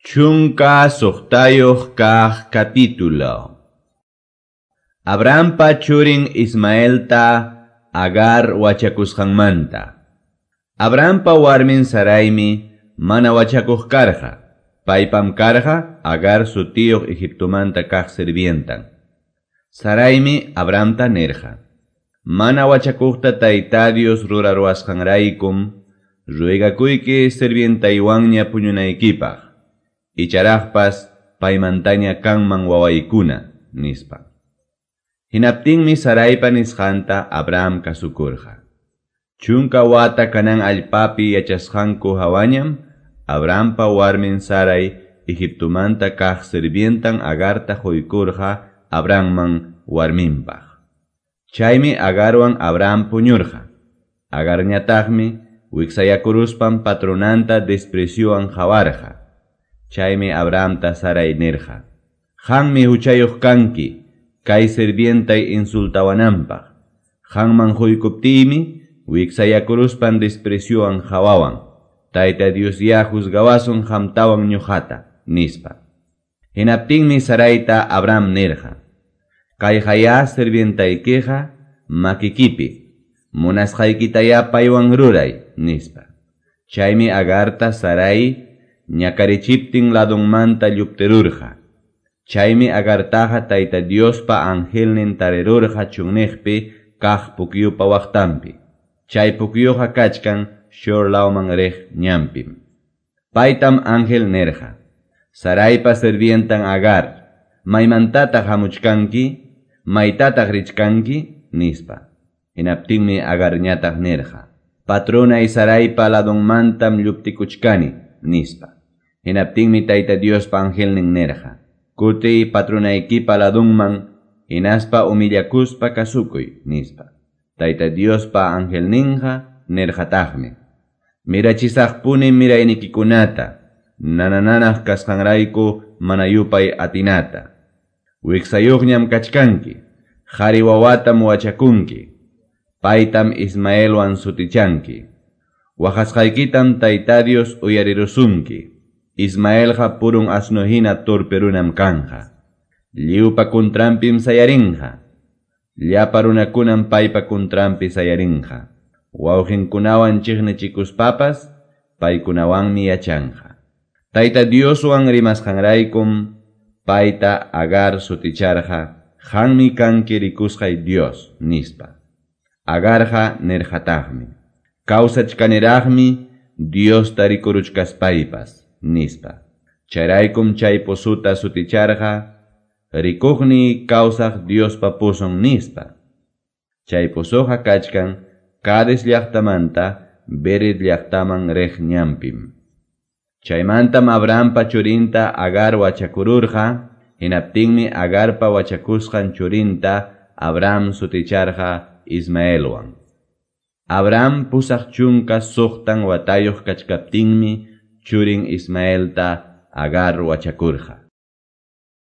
Chunka suqtayuq kaq capítulo. Abrahampa churin Ismaelta Agar wachakusqanmanta. Abrahampa warmin Saraymi mana wachakuq karqa. Paypam karqa Agar sutiyuq Egiptomanta kaq sirvientan. Saraymi Abrahamta nirqa: mana wachakuqta Tayta Dios ruraruasqanraykum ruegakuyki sirvientaywanña puñunaykipaq. Icharaqpas paymantaña kanman wawaykuna nispa. Hinaptinmi Saraypa nisqanta Abraham kasukurqa. Chunka wata kanan allpapi yachasqanku hawañam Abrahampa warmin Saray Egiptomanta kaq sirvientan Agarta quykurqa Abrahamman warminpaq. Chaymi Agarwan Abraham puñurqa. Agarñataqmi wiksayakuruspan patronanta despreciuwan hawarqa. Chaymi Abrahamta Saray nirqa: qanmi huchayuq kanki kay sirvientay insultawananpaq. Qanman huykuptiymi wiksayakuruspan despreciuwan hawawan. Tayta Dios ya juzgawasun qamtawan ñuqata nispa. Hinaptinmi Sarayta Abraham nirqa: kayqa sirvientaykiqa makikipi, munasqaykitaya paywan ruray nispa. Chaymi Agarta Saray ñakarichiptin ladunmanta lluptirurqa. Chaymi Agartaqa Tayta Diospa angelnin tarirurqa chunniqpi kaq pukyupa waqtanpi. Chay pukyuqa kachkan Shur lawman riq ñampim. Paytam ángel nirqa: Saraypa sirvientan Agar, maymantataq hamuchkanki, maytataq richkanki nispa. Hinaptinmi Agarñataq nirqa: patronay Saraypa ladunmantam lluptikuchkani nispa. Hinaptinmi Tayta Diospa angelnin nirqa: kuti patronaykipa ladunman hinaspa umillakuspa kasukuy nispa. Tayta Diospa angelninqa nirqataqmi: mirachisaqpuni miraynikikunata, nanananaq kasqanrayku mana yupay atinata. Wiksayuqñam kachkanki, qhari wawatam wachakunki, paytam Ismaelwan sutichanki. Waqasqaykitam Tayta Dios uyarirusunki. Ismaelqa purun asnuhina turpirunam kanqa. Lliwpa kuntrampim sayarinqa. Llapa runakunam paypa kuntrampi sayarinqa. Wawqinkunawan chiqnichikuspapas paykunawanmi yachanqa. Tayta Dioswan rimasqanraykum payta Agar suticharqa: qanmi kanki rikusqay Dios nispa. Agarqa nirqataqmi: kawsachkaniraqmi Diosta rikuruchkaspaypas nispa. Chayraykum chay pusuta suticharqa rikuqni kawsaq Diospa puson nispa. Chay pusuqa kachkan Cades llaqtamanta Bered llaqtaman riq ñampim. Chaymantam Abrahampa churinta Agar wachakururqa. Hinaptinmi Agarpa wachakusqan churinta Abraham suticharqa Ismaelwan. Abraham pusaq chunka suqtan watayuq kachkaptinmi churin Ismaelta Agar wachakurqa.